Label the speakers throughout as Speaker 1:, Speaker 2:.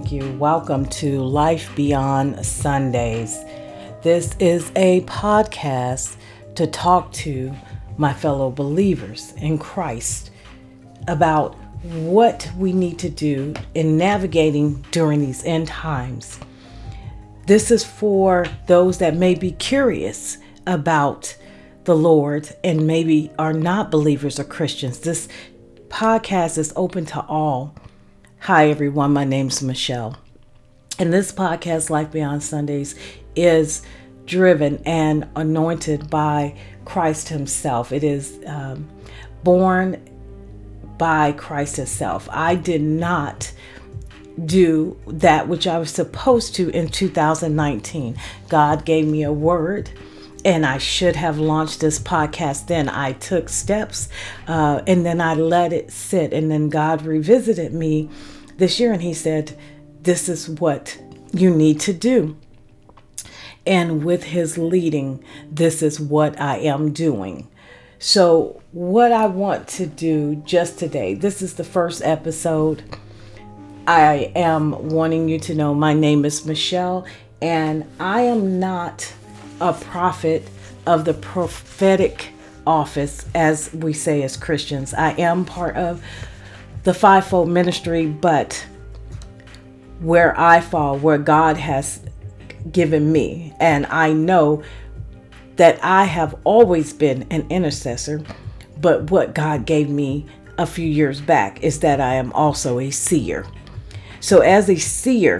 Speaker 1: Thank you. Welcome to Life Beyond Sundays. This is a podcast to talk to my fellow believers in Christ about what we need to do in navigating during these end times. This is for those that may be curious about the Lord and maybe are not believers or Christians. This podcast is open to all. Hi, everyone. My name's Michelle. And this podcast, Life Beyond Sundays, is driven and anointed by Christ himself. It is born by Christ himself. I did not do that which I was supposed to in 2019. God gave me a word, and I should have launched this podcast then. I took steps and then I let it sit. And then God revisited me this year and he said, this is what you need to do. And with his leading, this is what I am doing. So what I want to do just today, this is the first episode. I am wanting you to know my name is Michelle, and I am not a prophet of the prophetic office, as we say as Christians. I am part of the fivefold ministry, but where I fall, where God has given me, and I know that I have always been an intercessor, but what God gave me a few years back is that I am also a seer. So as a seer,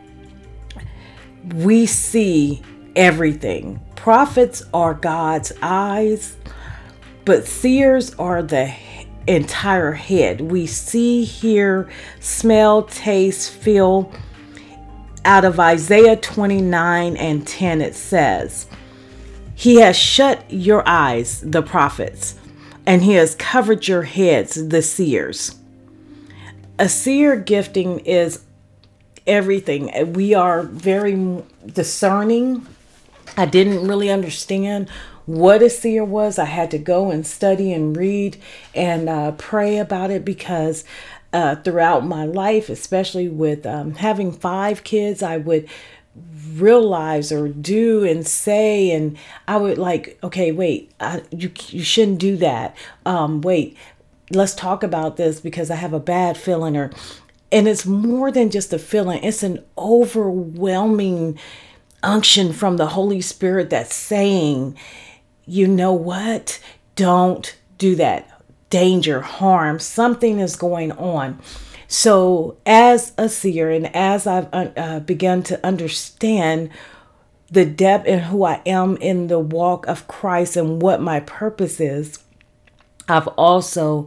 Speaker 1: we see everything. Prophets are God's eyes, but seers are the entire head. We see, hear, smell, taste, feel. Out of Isaiah 29:10, it says, He has shut your eyes, the prophets, and he has covered your heads, the seers. A seer gifting is everything. We are very discerning. I didn't really understand what a seer was. I had to go and study and read and pray about it because throughout my life, especially with having 5 kids, I would realize or do and say, and I would like, okay, wait, you shouldn't do that. Wait, let's talk about this because I have a bad feeling. And it's more than just a feeling. It's an overwhelming unction from the Holy Spirit that's saying, you know what? Don't do that. Danger, harm, something is going on. So as a seer and as I've begun to understand the depth and who I am in the walk of Christ and what my purpose is, I've also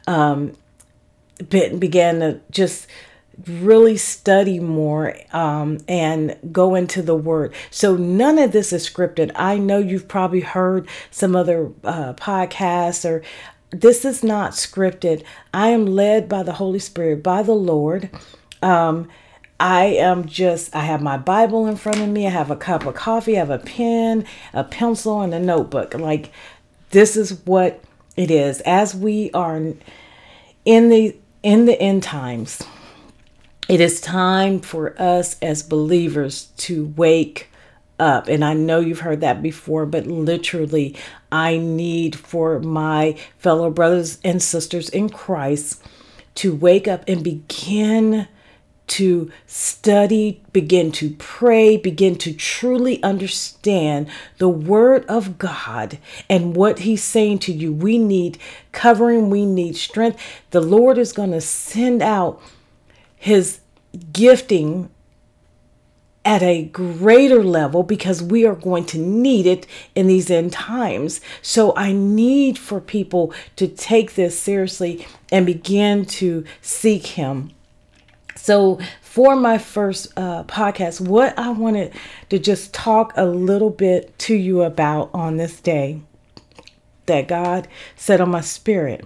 Speaker 1: began to just really study more and go into the word. So none of this is scripted. I know you've probably heard some other podcasts, or this is not scripted. I am led by the Holy Spirit, by the Lord. I have my Bible in front of me. I have a cup of coffee. I have a pen, a pencil, and a notebook. Like, this is what it is. As we are in the end times, it is time for us as believers to wake up. And I know you've heard that before, but literally, I need for my fellow brothers and sisters in Christ to wake up and begin to study, begin to pray, begin to truly understand the word of God and what he's saying to you. We need covering. We need strength. The Lord is going to send out his gifting at a greater level because we are going to need it in these end times. So I need for people to take this seriously and begin to seek him. So for my first podcast, what I wanted to just talk a little bit to you about on this day that God set on my spirit.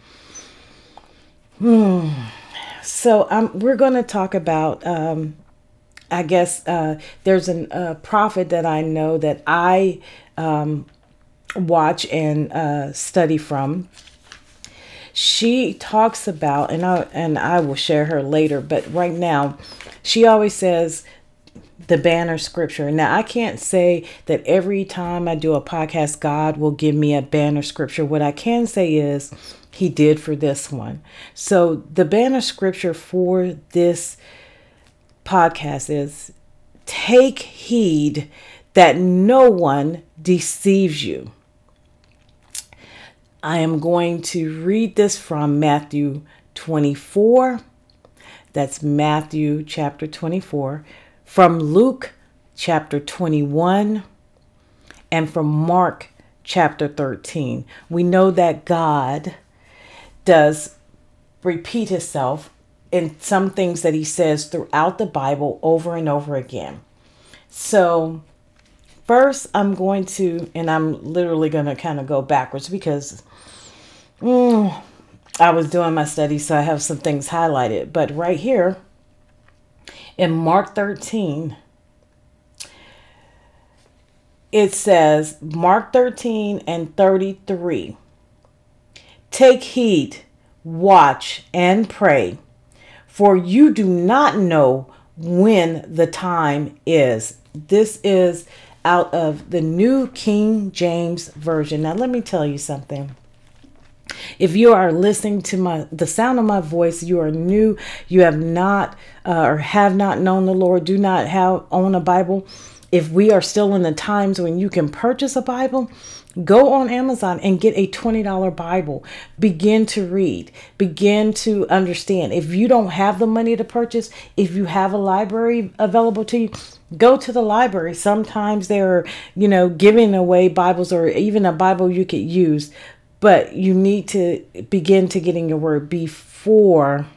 Speaker 1: So we're going to talk about, there's a prophet that I know that I watch and study from. She talks about, and I will share her later, but right now, she always says the banner scripture. Now, I can't say that every time I do a podcast, God will give me a banner scripture. What I can say is he did for this one. So the banner scripture for this podcast is, take heed that no one deceives you. I am going to read this from Matthew 24. That's Matthew chapter 24. From Luke chapter 21. And from Mark chapter 13. We know that God does repeat himself in some things that he says throughout the Bible over and over again. So first I'm going to, and I'm literally going to kind of go backwards because I was doing my study, so I have some things highlighted. But right here in Mark 13, it says, Mark 13 and 33, take heed, watch, and pray, for you do not know when the time is. This is out of the New King James Version. Now, let me tell you something. If you are listening to the sound of my voice, you are new, you have not or have not known the Lord, do not own a Bible. If we are still in the times when you can purchase a Bible, go on Amazon and get a $20 Bible. Begin to read. Begin to understand. If you don't have the money to purchase, if you have a library available to you, go to the library. Sometimes they're, giving away Bibles or even a Bible you could use. But you need to begin to get in your word before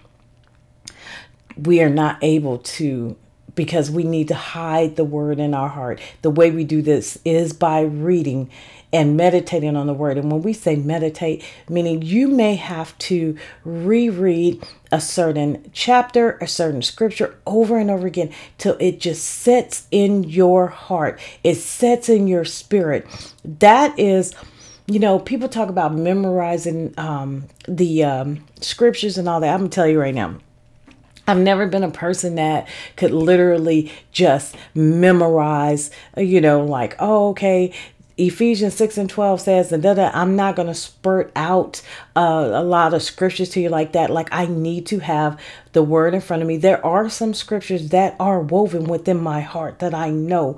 Speaker 1: we are not able to, because we need to hide the word in our heart. The way we do this is by reading and meditating on the word. And when we say meditate, meaning you may have to reread a certain chapter, a certain scripture over and over again till it just sets in your heart. It sets in your spirit. That is, people talk about memorizing the scriptures and all that. I'm going to tell you right now, I've never been a person that could literally just memorize, like, okay, Ephesians 6 and 12 says, and I'm not going to spurt out a lot of scriptures to you like that. Like, I need to have the word in front of me. There are some scriptures that are woven within my heart that I know.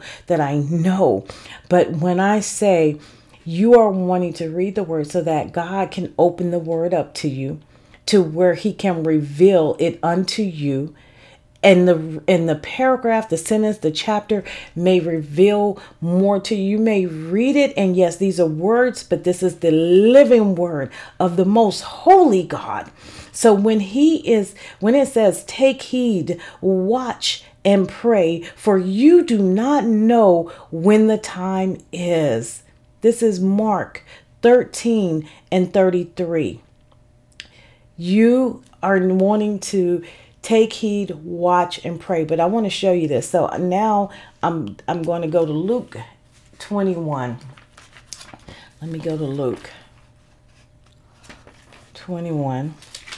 Speaker 1: But when I say you are wanting to read the word so that God can open the word up to you, to where he can reveal it unto you. And the paragraph, the sentence, the chapter may reveal more to you. You may read it, and yes, these are words, but this is the living word of the most holy God. So when it says, take heed, watch, and pray, for you do not know when the time is. This is Mark 13 and 33. You are wanting to take heed, watch, and pray. But I want to show you this. So now I'm going to go to Luke 21. Let me go to Luke 21.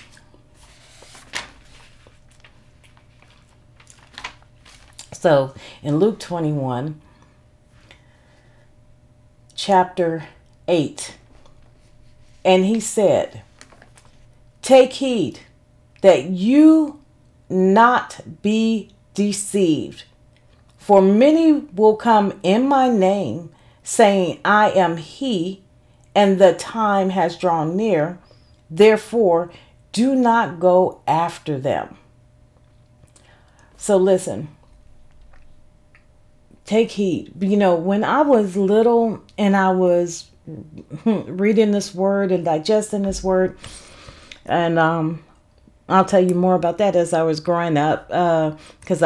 Speaker 1: So in Luke 21, chapter 8, and he said, take heed that you not be deceived. For many will come in my name, saying, I am he, and the time has drawn near. Therefore, do not go after them. So listen, take heed. When I was little and I was reading this word and digesting this word, and I'll tell you more about that as I was growing up, because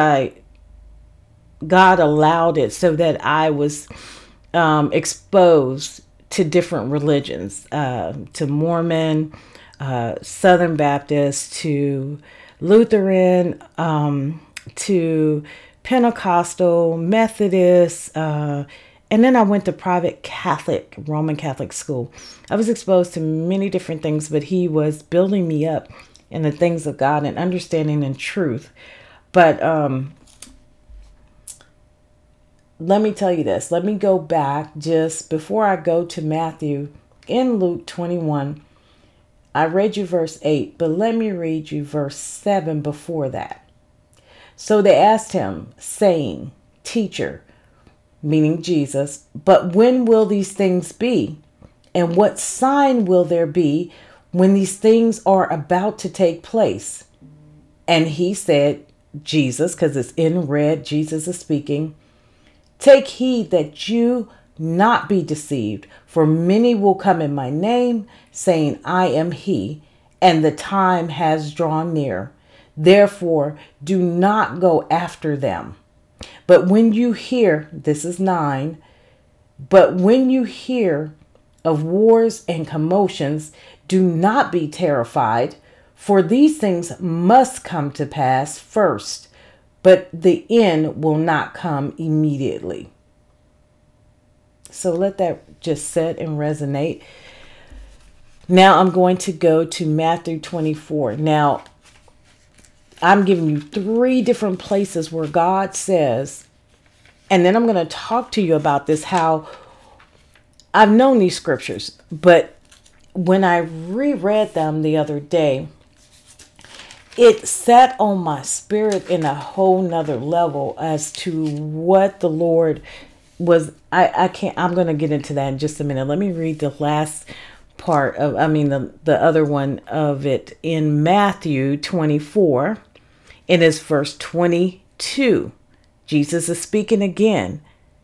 Speaker 1: God allowed it so that I was exposed to different religions, to Mormon, Southern Baptist, to Lutheran, to Pentecostal, Methodist, And then I went to private Roman Catholic school. I was exposed to many different things, but he was building me up in the things of God and understanding and truth. But let me tell you this. Let me go back just before I go to Matthew in Luke 21. I read you verse 8, but let me read you verse 7 before that. So they asked him, saying, Teacher, meaning Jesus, but when will these things be? And what sign will there be when these things are about to take place? And he said, Jesus, because it's in red, Jesus is speaking, take heed that you not be deceived, for many will come in my name, saying, I am he, and the time has drawn near. Therefore, do not go after them. But when you hear, this is 9, but when you hear of wars and commotions, do not be terrified, for these things must come to pass first, but the end will not come immediately. So let that just sit and resonate. Now I'm going to go to Matthew 24. Now, I'm giving you 3 different places where God says, and then I'm going to talk to you about this, how I've known these scriptures, but when I reread them the other day, it sat on my spirit in a whole nother level as to what the Lord was. I'm going to get into that in just a minute. Let me read the last part of, the other one of it in Matthew 24. It is verse 22. Jesus is speaking again.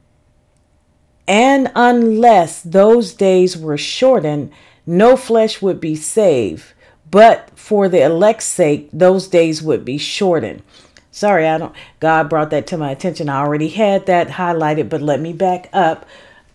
Speaker 1: And unless those days were shortened, no flesh would be saved. But for the elect's sake, those days would be shortened. Sorry, God brought that to my attention. I already had that highlighted, but let me back up.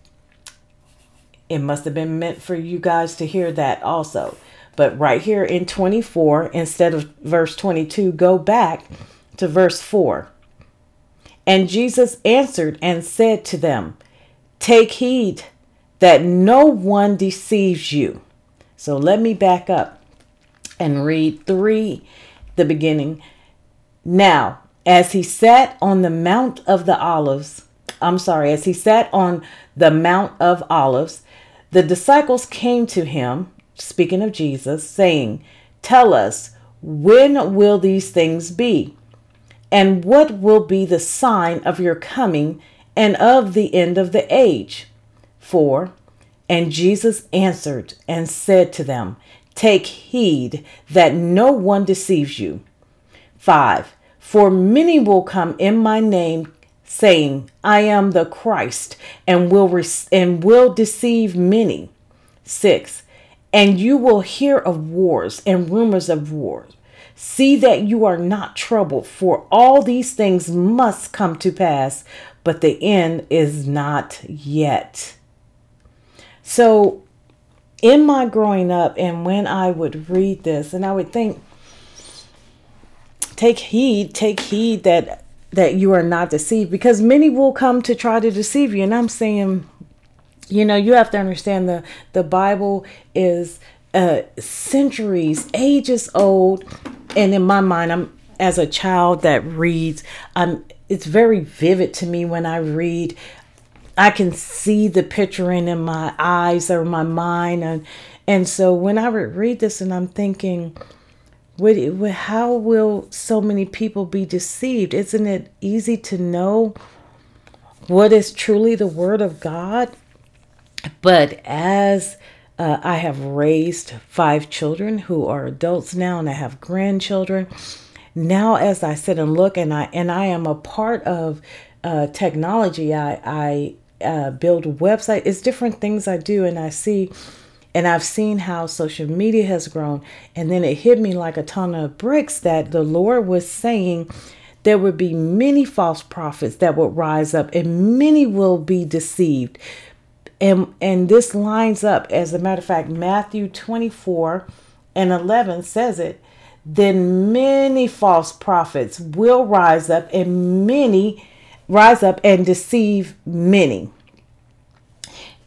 Speaker 1: It must have been meant for you guys to hear that also. But right here in 24, instead of verse 22, go back to verse 4. And Jesus answered and said to them, take heed that no one deceives you. So let me back up and read 3, the beginning. Now, as he sat on the Mount of Olives, the disciples came to him, speaking of Jesus, saying, tell us, when will these things be? And what will be the sign of your coming and of the end of the age? 4. And Jesus answered and said to them, take heed that no one deceives you. 5. For many will come in my name, saying, I am the Christ, and will deceive many. 6. And you will hear of wars and rumors of wars. See that you are not troubled, for all these things must come to pass, but the end is not yet. So in my growing up, and when I would read this, and I would think, take heed that you are not deceived, because many will come to try to deceive you. And I'm saying, you have to understand the Bible is centuries, ages old. And in my mind, as a child that reads, it's very vivid to me when I read. I can see the picturing in my eyes or my mind. And so when I would read this and I'm thinking, how will so many people be deceived? Isn't it easy to know what is truly the word of God? But as I have raised 5 children who are adults now, and I have grandchildren. Now, as I sit and look, and I am a part of technology, I build a website. It's different things I do, and I see, and I've seen how social media has grown. And then it hit me like a ton of bricks that the Lord was saying there would be many false prophets that would rise up, and many will be deceived. And this lines up, as a matter of fact, Matthew 24:11 says it. Then many false prophets will rise up and deceive many.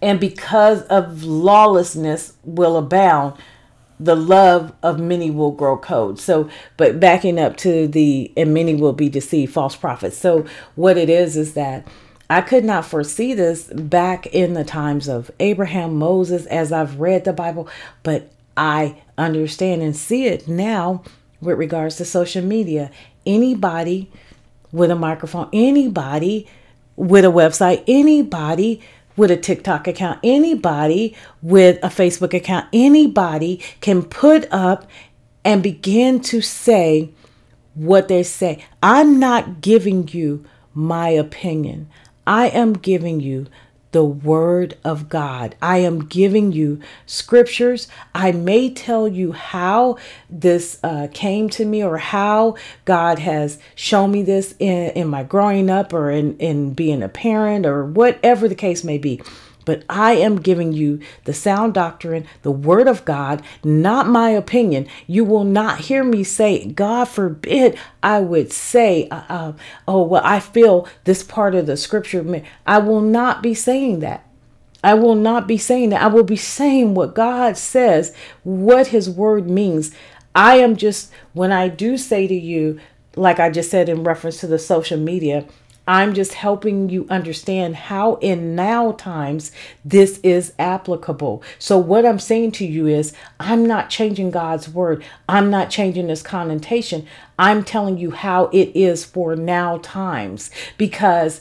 Speaker 1: And because of lawlessness will abound, the love of many will grow cold. So, but backing up to and many will be deceived, false prophets. So what it is that I could not foresee this back in the times of Abraham, Moses, as I've read the Bible, but I understand and see it now with regards to social media. Anybody with a microphone, anybody with a website, anybody with a TikTok account, anybody with a Facebook account, anybody can put up and begin to say what they say. I'm not giving you my opinion. I am giving you the word of God. I am giving you scriptures. I may tell you how this came to me, or how God has shown me this in my growing up, or in being a parent, or whatever the case may be. But I am giving you the sound doctrine, the word of God, not my opinion. You will not hear me say, God forbid I would say, oh, well, I feel this part of the scripture. I will not be saying that. I will not be saying that. I will be saying what God says, what his word means. I am just, when I do say to you, like I just said in reference to the social media, I'm just helping you understand how in now times this is applicable. So what I'm saying to you is, I'm not changing God's word. I'm not changing this connotation. I'm telling you how it is for now times, because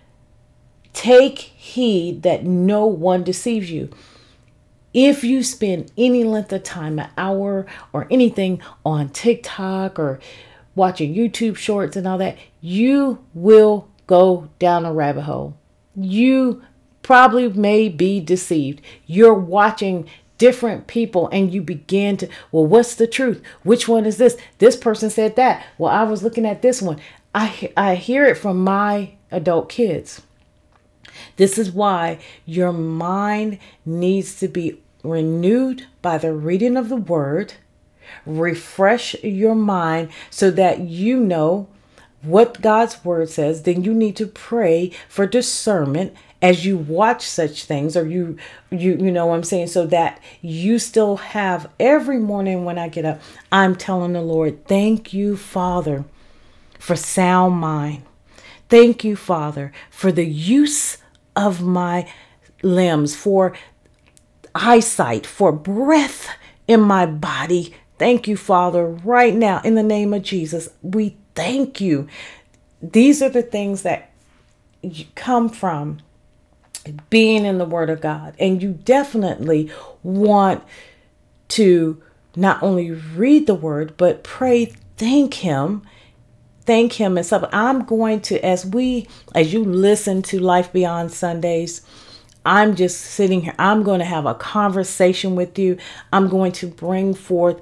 Speaker 1: take heed that no one deceives you. If you spend any length of time, an hour or anything, on TikTok or watching YouTube shorts and all that, you will go down a rabbit hole. You probably may be deceived. You're watching different people and you begin to, well, what's the truth? Which one is this? This person said that. Well, I was looking at this one. I hear it from my adult kids. This is why your mind needs to be renewed by the reading of the word. Refresh your mind so that you know what God's word says. Then you need to pray for discernment as you watch such things, or you know what I'm saying, so that you still have, every morning when I get up, I'm telling the Lord, thank you, Father, for sound mind. Thank you, Father, for the use of my limbs, for eyesight, for breath in my body. Thank you, Father, right now, in the name of Jesus. We thank you. These are the things that come from being in the Word of God. And you definitely want to not only read the Word, but pray, thank Him. Thank Him. And so I'm going to, as you listen to Life Beyond Sundays, I'm just sitting here. I'm going to have a conversation with you. I'm going to bring forth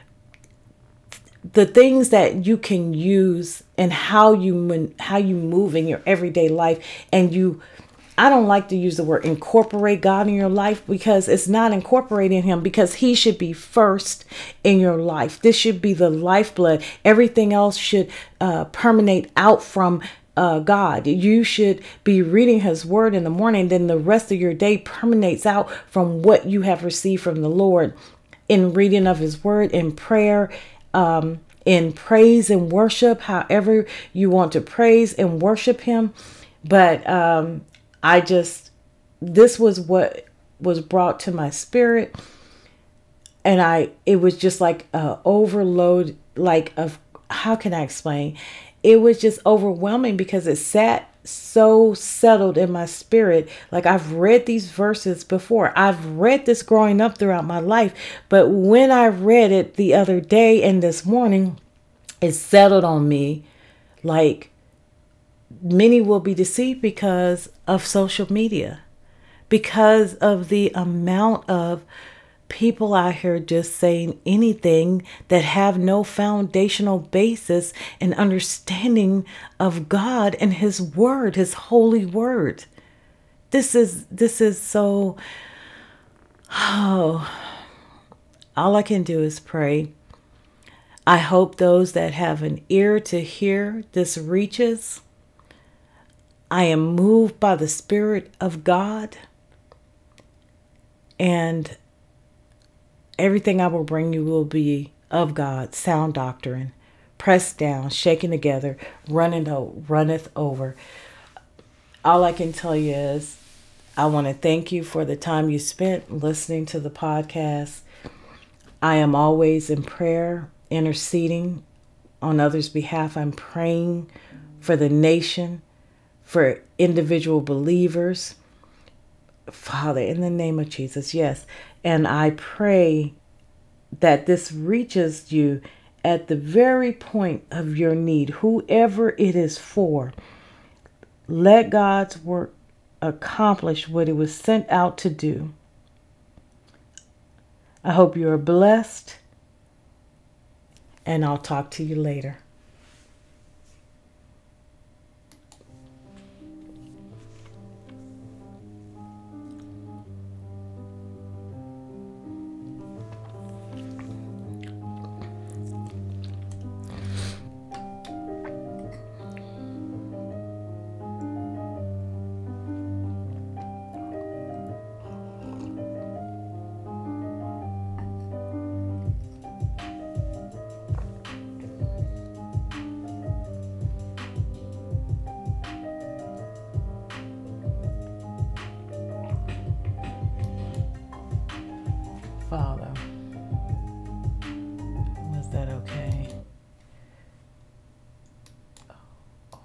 Speaker 1: the things that you can use and how you move in your everyday life. And I don't like to use the word incorporate God in your life, because it's not incorporating Him, because He should be first in your life. This should be the lifeblood. Everything else should permeate out from God. You should be reading His word in the morning, then the rest of your day permeates out from what you have received from the Lord in reading of His word, in prayer, in praise and worship, however you want to praise and worship Him. But this was what was brought to my spirit, and it was just like overload, how can I explain? It was just overwhelming, because it sat so settled in my spirit. Like, I've read these verses before. I've read this growing up throughout my life. But when I read it the other day and this morning, it settled on me. Like, many will be deceived because of social media, because of the amount of people out here just saying anything that have no foundational basis and understanding of God and His word, His holy word. This is so, all I can do is pray. I hope those that have an ear to hear this reaches. I am moved by the Spirit of God. And everything I will bring you will be of God, sound doctrine, pressed down, shaken together, runneth over. All I can tell you is I want to thank you for the time you spent listening to the podcast. I am always in prayer, interceding on others' behalf. I'm praying for the nation, for individual believers. Father, in the name of Jesus, yes. And I pray that this reaches you at the very point of your need, whoever it is for. Let God's work accomplish what it was sent out to do. I hope you are blessed, and I'll talk to you later.